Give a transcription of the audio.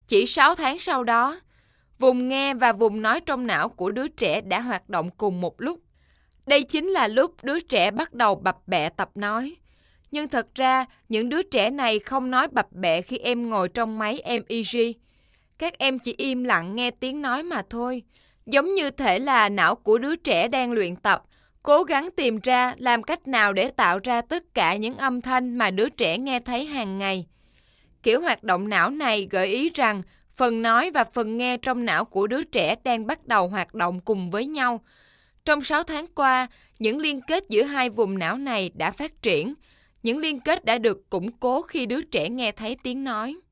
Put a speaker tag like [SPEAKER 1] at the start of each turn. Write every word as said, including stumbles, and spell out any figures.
[SPEAKER 1] Chỉ sáu tháng sau đó, vùng nghe và vùng nói trong não của đứa trẻ đã hoạt động cùng một lúc. Đây chính là lúc đứa trẻ bắt đầu bập bẹ tập nói. Nhưng thật ra, những đứa trẻ này không nói bập bẹ khi em ngồi trong máy em e giê. Các em chỉ im lặng nghe tiếng nói mà thôi. Giống như thể là não của đứa trẻ đang luyện tập, cố gắng tìm ra làm cách nào để tạo ra tất cả những âm thanh mà đứa trẻ nghe thấy hàng ngày. Kiểu hoạt động não này gợi ý rằng phần nói và phần nghe trong não của đứa trẻ đang bắt đầu hoạt động cùng với nhau. Trong sáu tháng qua, những liên kết giữa hai vùng não này đã phát triển. Những liên kết đã được củng cố khi đứa trẻ nghe thấy tiếng nói.